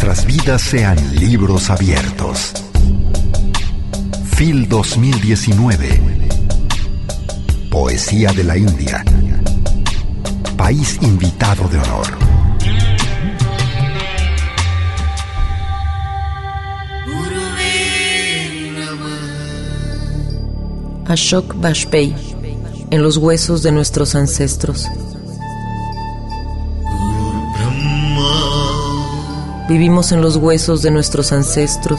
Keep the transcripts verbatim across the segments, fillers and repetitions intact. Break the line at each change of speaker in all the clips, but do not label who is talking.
nuestras vidas sean libros abiertos. Phil dos mil diecinueve. Poesía de la India. País invitado de honor.
Ashok Vajpayee, en los huesos de nuestros ancestros. Vivimos en los huesos de nuestros ancestros.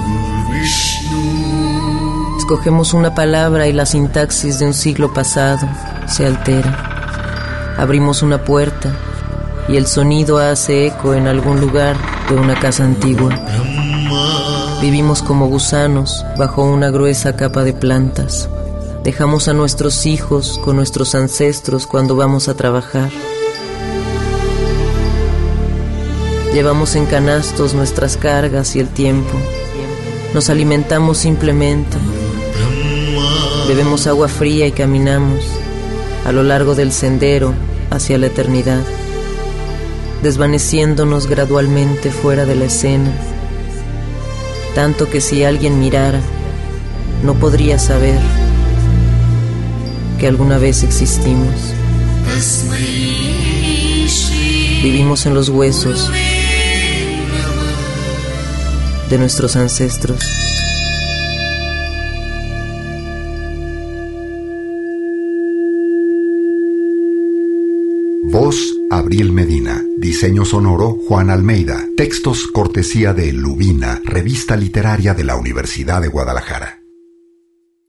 Escogemos una palabra y la sintaxis de un siglo pasado se altera. Abrimos una puerta y el sonido hace eco en algún lugar de una casa antigua. Vivimos como gusanos bajo una gruesa capa de plantas. Dejamos a nuestros hijos con nuestros ancestros cuando vamos a trabajar. Llevamos en canastos nuestras cargas y el tiempo. Nos alimentamos simplemente. Bebemos agua fría y caminamos a lo largo del sendero hacia la eternidad, desvaneciéndonos gradualmente fuera de la escena, tanto que si alguien mirara, no podría saber que alguna vez existimos. Vivimos en los huesos de nuestros ancestros.
Voz, Abril Medina. Diseño sonoro, Juan Almeida. Textos, cortesía de Lubina, revista literaria de la Universidad de Guadalajara.